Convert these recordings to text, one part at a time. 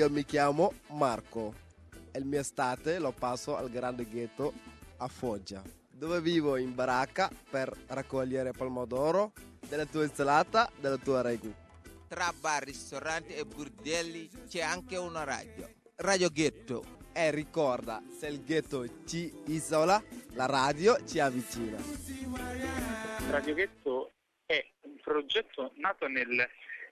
io mi chiamo Marco e il mio estate lo passo al grande ghetto a Foggia, dove vivo in baracca per raccogliere pomodoro della tua insalata, della tua ragu. Tra bar, ristoranti e bordelli c'è anche una radio, Radio Ghetto. E ricorda, se il ghetto ci isola, la radio ci avvicina. Radio Ghetto è un progetto nato nel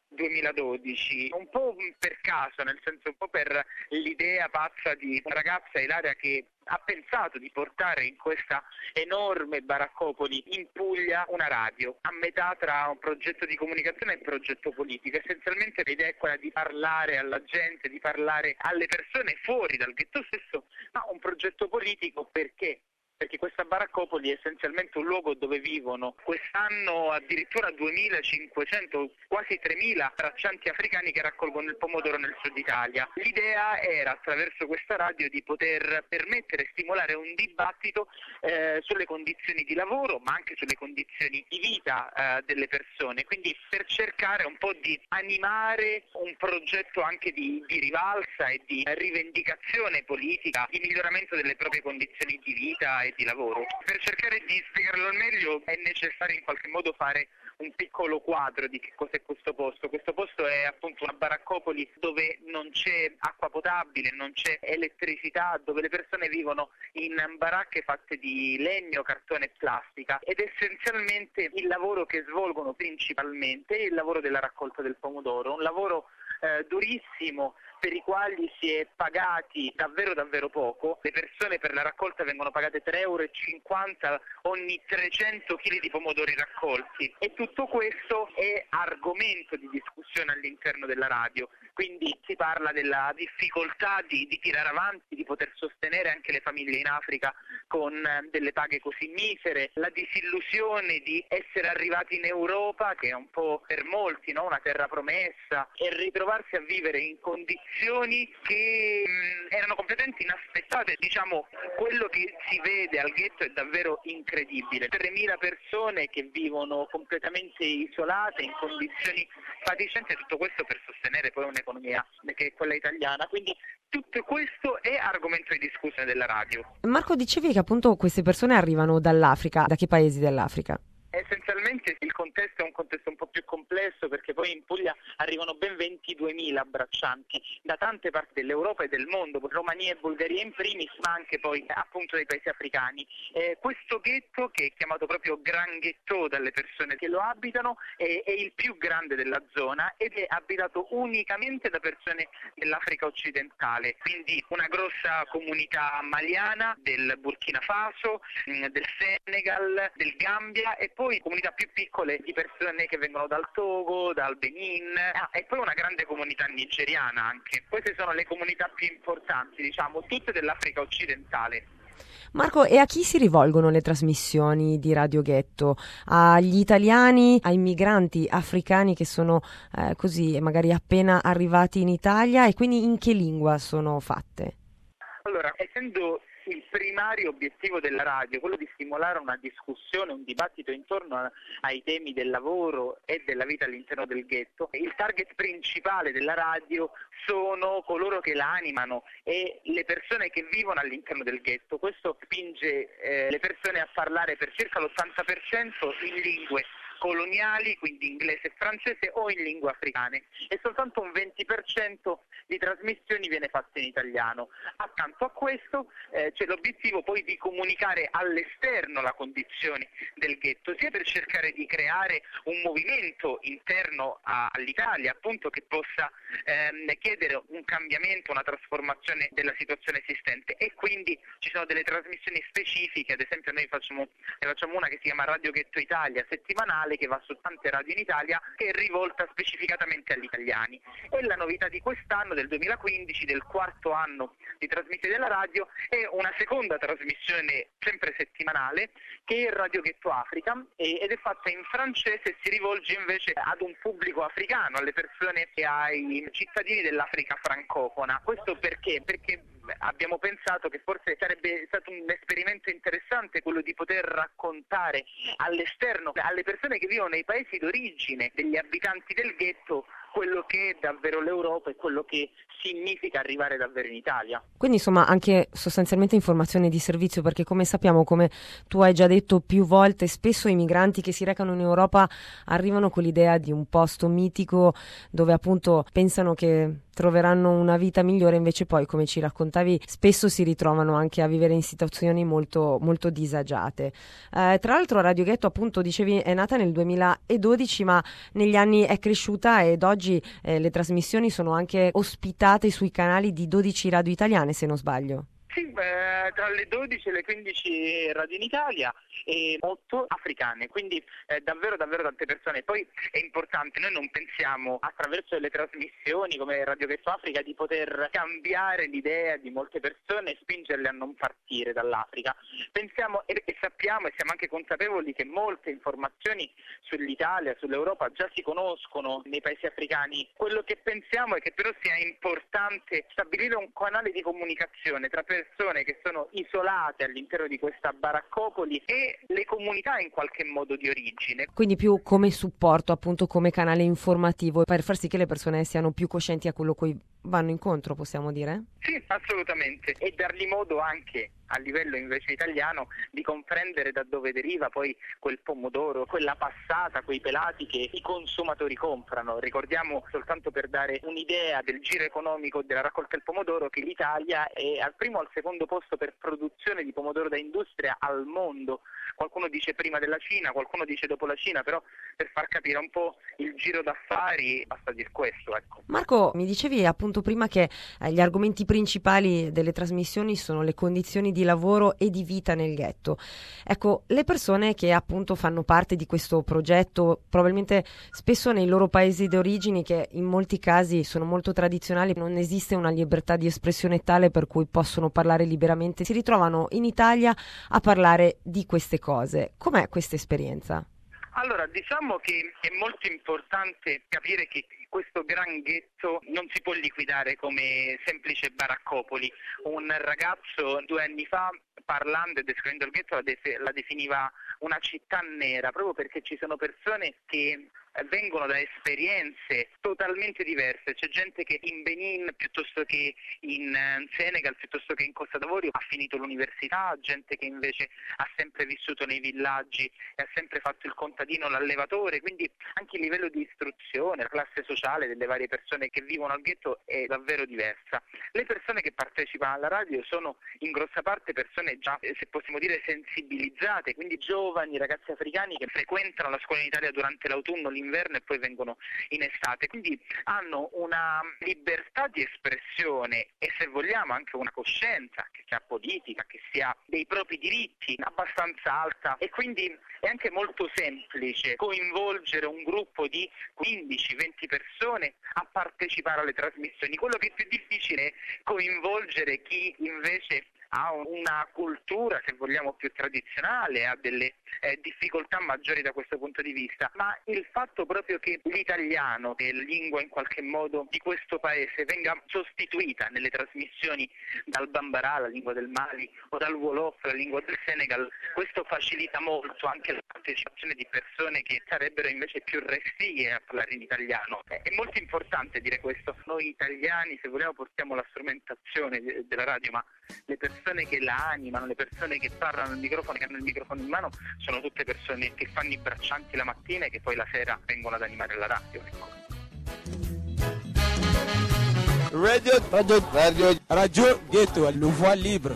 2012, un po' per caso, nel senso un po' per l'idea pazza di una ragazza, Ilaria, che ha pensato di portare in questa enorme baraccopoli in Puglia una radio, a metà tra un progetto di comunicazione e un progetto politico. Essenzialmente l'idea è quella di parlare alla gente, di parlare alle persone fuori dal ghetto stesso, ma un progetto politico perché questa baraccopoli è essenzialmente un luogo dove vivono quest'anno addirittura 2500, quasi 3000 braccianti africani che raccolgono il pomodoro nel sud Italia. L'idea era, attraverso questa radio, di poter permettere e stimolare un dibattito sulle condizioni di lavoro, ma anche sulle condizioni di vita delle persone, quindi per cercare un po' di animare un progetto anche di rivalsa e di rivendicazione politica, di miglioramento delle proprie condizioni di vita e di lavoro. Per cercare di spiegarlo al meglio è necessario in qualche modo fare un piccolo quadro di che cos'è questo posto. Questo posto è appunto una baraccopoli dove non c'è acqua potabile, non c'è elettricità, dove le persone vivono in baracche fatte di legno, cartone e plastica, ed essenzialmente il lavoro che svolgono principalmente è il lavoro della raccolta del pomodoro, un lavoro durissimo, per i quali si è pagati davvero poco. Le persone per la raccolta vengono pagate 3,50 € ogni 300 kg di pomodori raccolti, e tutto questo è argomento di discussione all'interno della radio. Quindi si parla della difficoltà di tirare avanti, di poter sostenere anche le famiglie in Africa con delle paghe così misere, la disillusione di essere arrivati in Europa, che è un po' per molti, no, una terra promessa, e ritrovarsi a vivere in condizioni che erano completamente inaspettate. Diciamo, quello che si vede al ghetto è davvero incredibile. 3.000 persone che vivono completamente isolate, in condizioni fatiscenti, e tutto questo per sostenere poi un'economia che è quella italiana. Quindi tutto questo è argomento di discussione della radio. Marco, dicevi che appunto queste persone arrivano dall'Africa. Da che paesi dell'Africa? Essenzialmente il contesto è un contesto un po' più complesso, perché poi in Puglia arrivano ben 22.000 braccianti da tante parti dell'Europa e del mondo, Romania e Bulgaria in primis, ma anche poi appunto dei paesi africani. Questo ghetto, che è chiamato proprio Gran Ghetto dalle persone che lo abitano, è il più grande della zona ed è abitato unicamente da persone dell'Africa occidentale, quindi una grossa comunità maliana, del Burkina Faso, del Senegal, del Gambia, e poi comunità più piccole di persone che vengono dal Togo, dal Benin, e poi una grande comunità nigeriana anche. Queste sono le comunità più importanti, diciamo, tutte dell'Africa occidentale. Marco, e a chi si rivolgono le trasmissioni di Radio Ghetto? Agli italiani, ai migranti africani che sono così magari appena arrivati in Italia, e quindi in che lingua sono fatte? Allora, essendo il primario obiettivo della radio quello di stimolare una discussione, un dibattito intorno ai temi del lavoro e della vita all'interno del ghetto, il target principale della radio sono coloro che la animano e le persone che vivono all'interno del ghetto. Questo spinge le persone a parlare per circa l'80% in lingue coloniali, quindi inglese e francese, o in lingue africane, e soltanto un 20% di trasmissioni viene fatto in italiano. Accanto a questo c'è l'obiettivo poi di comunicare all'esterno la condizione del ghetto, sia per cercare di creare un movimento interno all'Italia, appunto, che possa chiedere un cambiamento, una trasformazione della situazione esistente, e quindi ci sono delle trasmissioni specifiche. Ad esempio noi ne facciamo una che si chiama Radio Ghetto Italia, settimanale, che va su tante radio in Italia, che è rivolta specificatamente agli italiani. E la novità di quest'anno, del 2015, del quarto anno di trasmissione della radio, è una seconda trasmissione sempre settimanale, che è Radio Ghetto Africa, ed è fatta in francese e si rivolge invece ad un pubblico africano, alle persone e ai cittadini dell'Africa francofona. Questo perché? Perché abbiamo pensato che forse sarebbe stato un esperimento interessante quello di poter raccontare all'esterno, alle persone che vivono nei paesi d'origine degli abitanti del ghetto, quello che è davvero l'Europa e quello che significa arrivare davvero in Italia. Quindi insomma anche sostanzialmente informazione di servizio, perché come sappiamo, come tu hai già detto più volte, spesso i migranti che si recano in Europa arrivano con l'idea di un posto mitico dove appunto pensano che troveranno una vita migliore, invece poi, come ci raccontavi, spesso si ritrovano anche a vivere in situazioni molto, molto disagiate. Tra l'altro Radio Ghetto, appunto, dicevi, è nata nel 2012, ma negli anni è cresciuta ed oggi le trasmissioni sono anche ospitate sui canali di 12 radio italiane, se non sbaglio. Sì, tra le 12 e le 15 radio in Italia e 8 africane, quindi davvero tante persone. Poi è importante, noi non pensiamo attraverso le trasmissioni come Radio Ghetto Africa di poter cambiare l'idea di molte persone e spingerle a non partire dall'Africa. Pensiamo e sappiamo e siamo anche consapevoli che molte informazioni sull'Italia, sull'Europa già si conoscono nei paesi africani. Quello che pensiamo è che però sia importante stabilire un canale di comunicazione tra persone che sono isolate all'interno di questa baraccopoli e le comunità in qualche modo di origine. Quindi più come supporto, appunto, come canale informativo per far sì che le persone siano più coscienti a quello cui vanno incontro, possiamo dire? Sì, assolutamente, e dargli modo anche a livello invece italiano di comprendere da dove deriva poi quel pomodoro, quella passata, quei pelati che i consumatori comprano. Ricordiamo, soltanto per dare un'idea del giro economico della raccolta del pomodoro, che l'Italia è al primo o al secondo posto per produzione di pomodoro da industria al mondo. Qualcuno dice prima della Cina, qualcuno dice dopo la Cina, però per far capire un po' il giro d'affari basta dire questo, ecco. Marco, mi dicevi appunto prima che gli argomenti principali delle trasmissioni sono le condizioni di lavoro e di vita nel ghetto. Ecco, le persone che appunto fanno parte di questo progetto, probabilmente spesso nei loro paesi d'origine, che in molti casi sono molto tradizionali, non esiste una libertà di espressione tale per cui possono parlare liberamente, si ritrovano in Italia a parlare di queste cose. Com'è questa esperienza? Allora, diciamo che è molto importante capire che questo gran ghetto non si può liquidare come semplice baraccopoli. Un ragazzo 2 anni fa, parlando e descrivendo il ghetto, la definiva una città nera, proprio perché ci sono persone che vengono da esperienze totalmente diverse. C'è gente che in Benin piuttosto che in Senegal, piuttosto che in Costa d'Avorio, ha finito l'università, gente che invece ha sempre vissuto nei villaggi e ha sempre fatto il contadino, l'allevatore, quindi anche il livello di istruzione, la classe sociale delle varie persone che vivono al ghetto è davvero diversa. Le persone che partecipano alla radio sono in grossa parte persone già, se possiamo dire, sensibilizzate, quindi giovani, ragazzi africani che frequentano la scuola in Italia durante l'autunno, l'inverno e poi vengono in estate, quindi hanno una libertà di espressione e, se vogliamo, anche una coscienza che sia politica, che sia dei propri diritti abbastanza alta, e quindi è anche molto semplice coinvolgere un gruppo di 15-20 persone a partecipare alle trasmissioni. Quello che è più difficile è coinvolgere chi invece ha una cultura, se vogliamo, più tradizionale, ha delle difficoltà maggiori da questo punto di vista, ma il fatto proprio che l'italiano, che è la lingua in qualche modo di questo paese, venga sostituita nelle trasmissioni dal Bambara, la lingua del Mali, o dal Wolof, la lingua del Senegal, questo facilita molto anche la partecipazione di persone che sarebbero invece più restie a parlare in italiano. È molto importante dire questo. Noi italiani, se vogliamo, portiamo la strumentazione della radio, ma le persone che la animano, le persone che parlano al microfono, che hanno il microfono in mano, sono tutte persone che fanno i braccianti la mattina e che poi la sera vengono ad animare la radio, ecco. Radio Ghetto, le voix libre.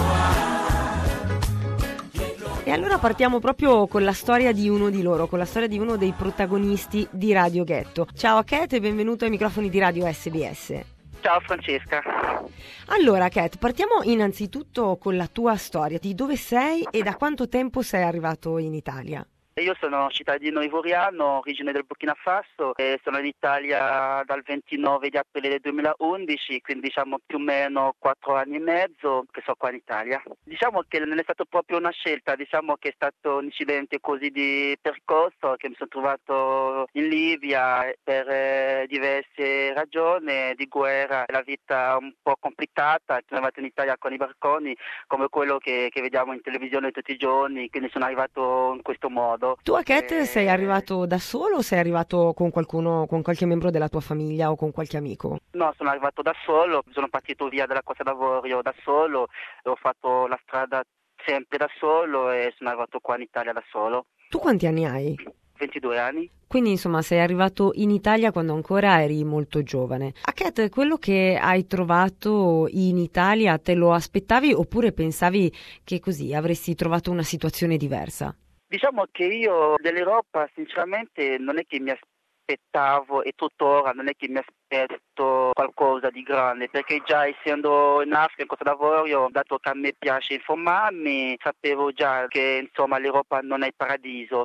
E allora partiamo proprio con la storia di uno di loro, con la storia di uno dei protagonisti di Radio Ghetto. Ciao a Cat e benvenuto ai microfoni di Radio SBS. Ciao Francesca. Allora Cat, partiamo innanzitutto con la tua storia, di dove sei e da quanto tempo sei arrivato in Italia? Io sono cittadino ivoriano, origine del Burkina Faso, e sono in Italia dal 29 di aprile del 2011, quindi diciamo più o meno 4 anni e mezzo che sono qua in Italia. Diciamo che non è stata proprio una scelta, diciamo che è stato un incidente così di percorso, che mi sono trovato in Libia per diverse ragioni di guerra, la vita un po' complicata, sono arrivato in Italia con i barconi come quello che vediamo in televisione tutti i giorni, quindi sono arrivato in questo modo. Lavorio. Tu a Ket sei arrivato da solo o sei arrivato con qualcuno, con qualche membro della tua famiglia o con qualche amico? No, sono arrivato da solo, sono partito via dalla Costa d'Avorio da solo, ho fatto la strada sempre da solo e sono arrivato qua in Italia da solo. Tu quanti anni hai? 22 anni. Quindi insomma sei arrivato in Italia quando ancora eri molto giovane. A Ket, quello che hai trovato in Italia te lo aspettavi oppure pensavi che così avresti trovato una situazione diversa? Diciamo che io dell'Europa sinceramente non è che mi aspettavo e tuttora non è che mi aspetto qualcosa di grande, perché già essendo in Africa, in Costa d'Avorio, dato che a me piace informarmi, sapevo già che insomma l'Europa non è il paradiso,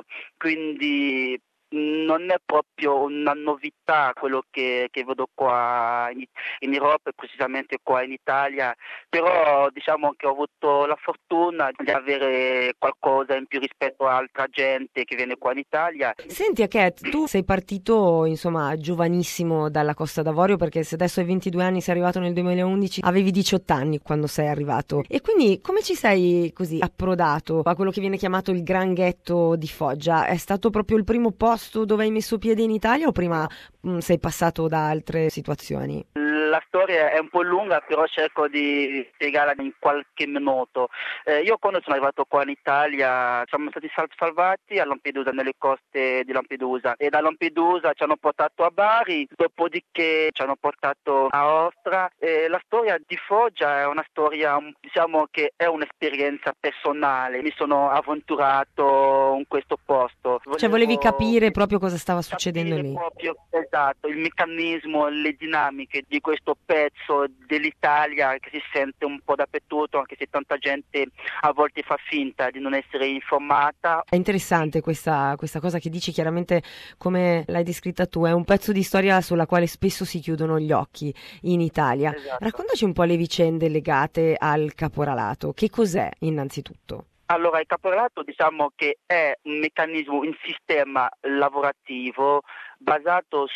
quindi non è proprio una novità quello che vedo qua in Europa e precisamente qua in Italia, però diciamo che ho avuto la fortuna di avere qualcosa in più rispetto a altra gente che viene qua in Italia. Senti, a Ket, tu sei partito insomma giovanissimo dalla Costa d'Avorio, perché se adesso hai 22 anni, sei arrivato nel 2011, avevi 18 anni quando sei arrivato, e quindi come ci sei così approdato a quello che viene chiamato il Gran Ghetto di Foggia? È stato proprio il primo posto dove hai messo piede in Italia o prima sei passato da altre situazioni? La storia è un po' lunga, però cerco di spiegarla in qualche minuto. Io quando sono arrivato qua in Italia siamo stati salvati a Lampedusa, nelle coste di Lampedusa, e da Lampedusa ci hanno portato a Bari, dopodiché ci hanno portato a Ostra. La storia di Foggia è una storia, diciamo che è un'esperienza personale. Mi sono avventurato in questo posto. Cioè volevi capire proprio cosa stava succedendo lì? Proprio, esatto, il meccanismo, le dinamiche di questo pezzo dell'Italia che si sente un po' dappertutto, anche se tanta gente a volte fa finta di non essere informata. È interessante questa cosa che dici, chiaramente come l'hai descritta tu, è un pezzo di storia sulla quale spesso si chiudono gli occhi in Italia. Esatto. Raccontaci un po' le vicende legate al caporalato. Che cos'è innanzitutto? Allora, il caporalato diciamo che è un meccanismo, un sistema lavorativo basato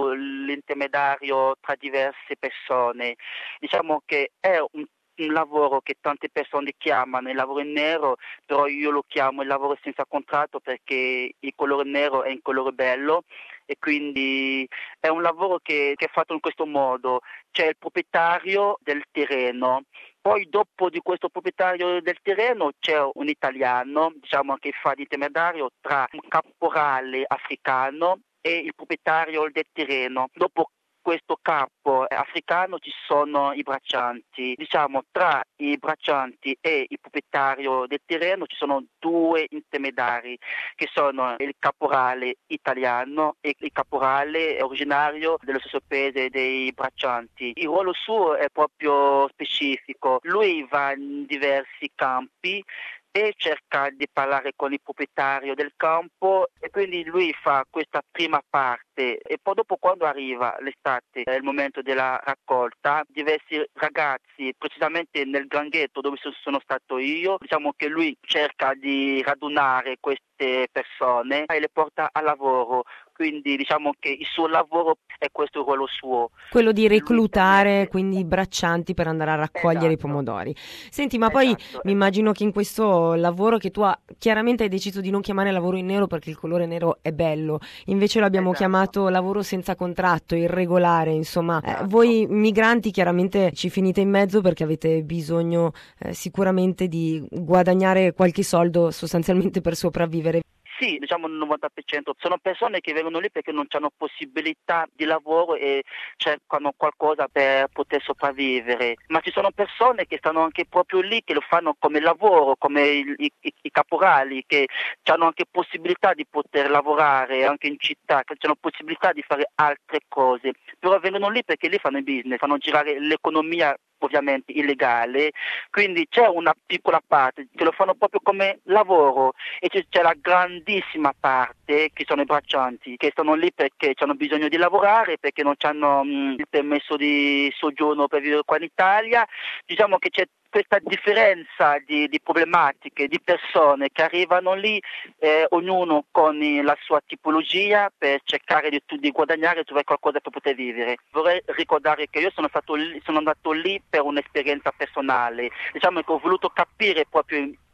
sull'intermediario tra diverse persone. Diciamo che è un lavoro che tante persone chiamano il lavoro in nero, però io lo chiamo il lavoro senza contratto perché il colore nero è un colore bello e quindi è un lavoro che è fatto in questo modo. C'è il proprietario del terreno. Poi dopo di questo proprietario del terreno c'è un italiano, diciamo, che fa di intermediario tra un caporale africano e il proprietario del terreno. Dopo questo capo africano ci sono i braccianti. Diciamo, tra i braccianti e il proprietario del terreno ci sono due intermediari che sono il caporale italiano e il caporale originario dello stesso paese dei braccianti. Il ruolo suo è proprio specifico. Lui va in diversi campi e cerca di parlare con il proprietario del campo e quindi lui fa questa prima parte e poi dopo, quando arriva l'estate, è il momento della raccolta, diversi ragazzi, precisamente nel Gran Ghetto dove sono stato io, diciamo che lui cerca di radunare queste persone e le porta a lavoro. Quindi diciamo che il suo lavoro è questo il ruolo suo. Quello di reclutare quindi i braccianti per andare a raccogliere i pomodori. Senti, ma poi mi immagino che in questo lavoro che tu chiaramente hai deciso di non chiamare lavoro in nero perché il colore nero è bello, invece lo abbiamo chiamato lavoro senza contratto, irregolare, insomma. Voi migranti chiaramente ci finite in mezzo perché avete bisogno sicuramente di guadagnare qualche soldo sostanzialmente per sopravvivere. Sì, diciamo il 90%. Sono persone che vengono lì perché non hanno possibilità di lavoro e cercano qualcosa per poter sopravvivere. Ma ci sono persone che stanno anche proprio lì, che lo fanno come lavoro, come i caporali, che hanno anche possibilità di poter lavorare anche in città, che hanno possibilità di fare altre cose. Però vengono lì perché lì fanno il business, fanno girare l'economia ovviamente illegale, quindi c'è una piccola parte che lo fanno proprio come lavoro e c'è la grandissima parte che sono i braccianti che stanno lì perché hanno bisogno di lavorare, perché non hanno il permesso di soggiorno per vivere qua in Italia. Diciamo che c'è questa differenza di problematiche, di persone che arrivano lì, ognuno con la sua tipologia per cercare di guadagnare e trovare qualcosa per poter vivere. Vorrei ricordare che io sono andato lì per un'esperienza personale, diciamo che ho voluto capire proprio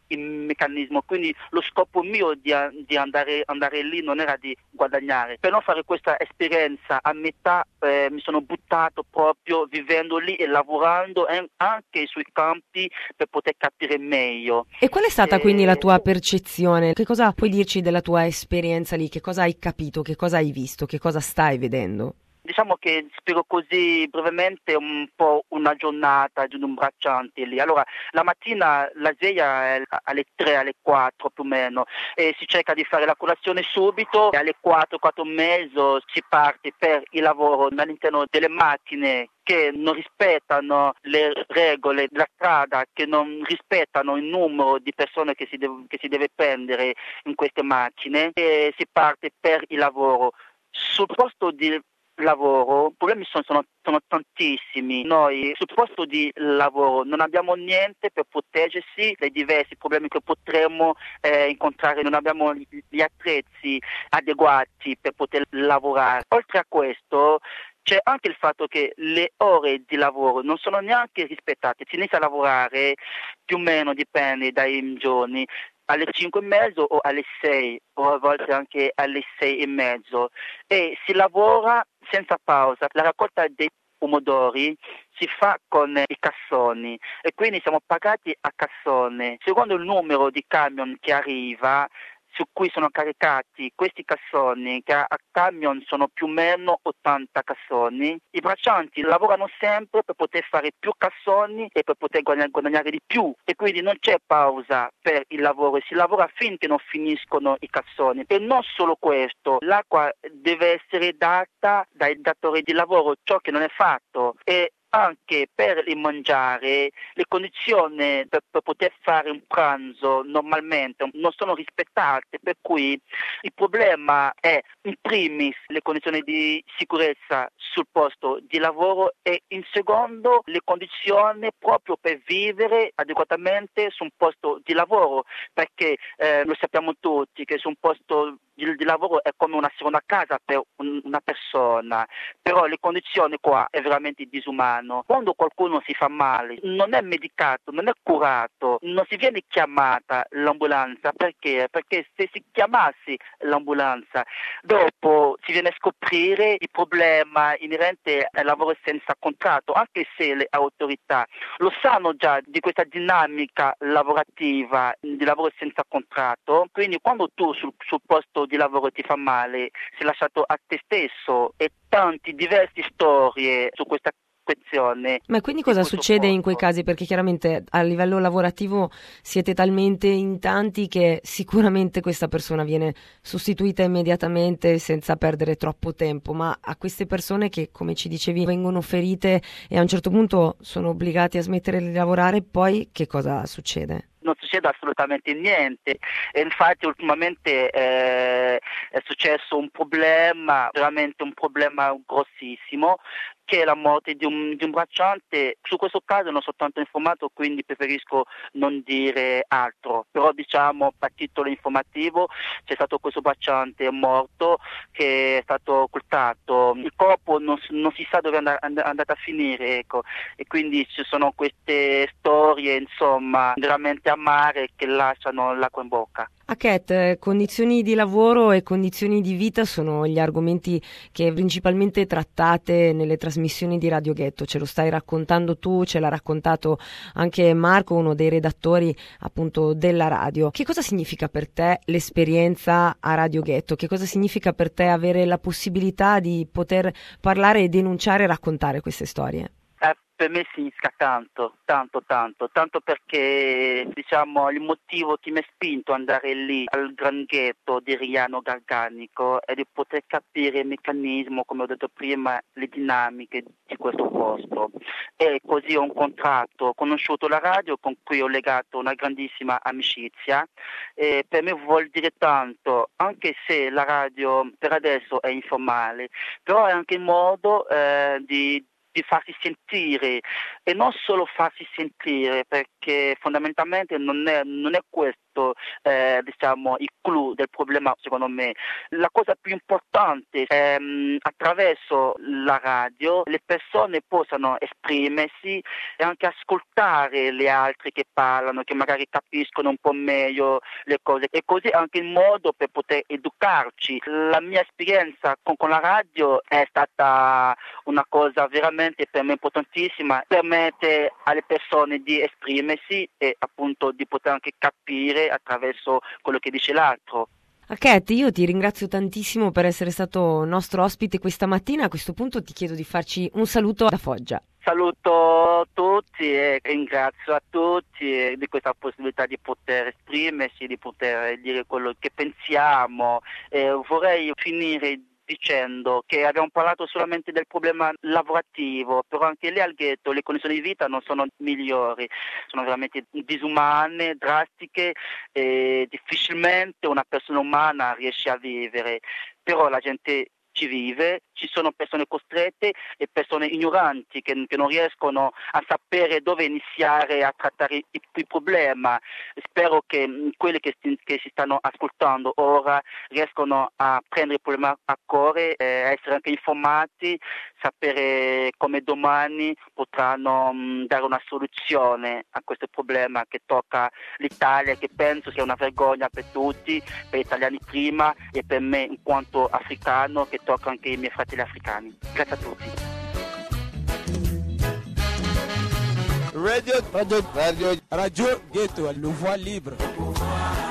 il meccanismo, quindi lo scopo mio di andare lì non era di guadagnare. Per non fare questa esperienza a metà mi sono buttato proprio vivendo lì e lavorando anche sui campi per poter capire meglio. E qual è stata quindi la tua percezione? Che cosa puoi dirci della tua esperienza lì? Che cosa hai capito? Che cosa hai visto? Che cosa stai vedendo? Diciamo che spiego così brevemente un po' una giornata di un bracciante lì. Allora, la mattina la sveglia è alle 3, alle 4 più o meno, e si cerca di fare la colazione subito, e alle 4, 4 e mezzo si parte per il lavoro all'interno delle macchine che non rispettano le regole della strada, che non rispettano il numero di persone che si deve prendere in queste macchine, e si parte per il lavoro. Sul posto di lavoro, i problemi sono tantissimi. Noi sul posto di lavoro non abbiamo niente per proteggersi dai diversi problemi che potremmo incontrare, non abbiamo gli attrezzi adeguati per poter lavorare. Oltre a questo c'è anche il fatto che le ore di lavoro non sono neanche rispettate, si inizia a lavorare più o meno, dipende dai giorni, alle 5 e mezzo o alle 6 o a volte anche alle 6 e mezzo, e si lavora senza pausa. La raccolta dei pomodori si fa con i cassoni e quindi siamo pagati a cassone. Secondo il numero di camion che arriva, su cui sono caricati questi cassoni, che a camion sono più o meno 80 cassoni, i braccianti lavorano sempre per poter fare più cassoni e per poter guadagnare di più, e quindi non c'è pausa per il lavoro, si lavora finché non finiscono i cassoni. E non solo questo, l'acqua deve essere data dai datori di lavoro, ciò che non è fatto, e anche per il mangiare le condizioni per poter fare un pranzo normalmente non sono rispettate, per cui il problema è in primis le condizioni di sicurezza sul posto di lavoro, e in secondo le condizioni proprio per vivere adeguatamente su un posto di lavoro, perché lo sappiamo tutti che su un posto di lavoro è come una seconda casa per una persona, però le condizioni qua è veramente disumano. Quando qualcuno si fa male non è medicato, non è curato, non si viene chiamata l'ambulanza. Perché? Perché se si chiamassi l'ambulanza dopo si viene a scoprire il problema inerente al lavoro senza contratto, anche se le autorità lo sanno già di questa dinamica lavorativa di lavoro senza contratto. Quindi quando tu sul posto di lavoro ti fa male, sei lasciato a te stesso, e tanti diverse storie su questa questione. Ma quindi cosa succede in quei casi? Perché chiaramente a livello lavorativo siete talmente in tanti che sicuramente questa persona viene sostituita immediatamente senza perdere troppo tempo, ma a queste persone che, come ci dicevi, vengono ferite e a un certo punto sono obbligati a smettere di lavorare, poi che cosa succede? Non succede assolutamente niente, e infatti ultimamente è successo un problema, veramente un problema grossissimo, che è la morte di un bracciante. Su questo caso non sono tanto informato, quindi preferisco non dire altro, però diciamo a titolo informativo c'è stato questo bracciante morto che è stato occultato, il corpo non si sa dove è andato a finire, ecco, e quindi ci sono queste storie insomma veramente amare che lasciano l'acqua in bocca. Ket, condizioni di lavoro e condizioni di vita sono gli argomenti che principalmente trattate nelle trasmissioni di Radio Ghetto. Ce lo stai raccontando tu, ce l'ha raccontato anche Marco, uno dei redattori appunto della radio. Che cosa significa per te l'esperienza a Radio Ghetto? Che cosa significa per te avere la possibilità di poter parlare e denunciare e raccontare queste storie? Per me significa tanto perché diciamo il motivo che mi ha spinto ad andare lì al Gran Ghetto di Riano Garganico è di poter capire il meccanismo, come ho detto prima, le dinamiche di questo posto, e così ho incontrato, ho conosciuto la radio con cui ho legato una grandissima amicizia, e per me vuol dire tanto, anche se la radio per adesso è informale, però è anche il modo di farsi sentire, e non solo farsi sentire, perché fondamentalmente non è questo appunto il clou del problema. Secondo me la cosa più importante è attraverso la radio le persone possano esprimersi e anche ascoltare le altre che parlano, che magari capiscono un po' meglio le cose, e così anche il modo per poter educarci. La mia esperienza con la radio è stata una cosa veramente per me importantissima, permette alle persone di esprimersi e appunto di poter anche capire attraverso quello che dice l'altro. Ket, io ti ringrazio tantissimo per essere stato nostro ospite questa mattina. A questo punto ti chiedo di farci un saluto da Foggia. Saluto tutti e ringrazio a tutti di questa possibilità di poter esprimersi, di poter dire quello che pensiamo. Vorrei finire dicendo che abbiamo parlato solamente del problema lavorativo, però anche lì al ghetto le condizioni di vita non sono migliori, sono veramente disumane, drastiche, e difficilmente una persona umana riesce a vivere, però la gente ci vive, ci sono persone costrette e persone ignoranti che non riescono a sapere dove iniziare a trattare il problema. Spero che quelli che si stanno ascoltando ora riescono a prendere il problema a cuore, essere anche informati, sapere come domani potranno dare una soluzione a questo problema che tocca l'Italia, che penso sia una vergogna per tutti, per gli italiani prima e per me in quanto africano, che tocca anche i miei fratelli africani. Grazie a tutti. Radio Ghetto, le voix libre.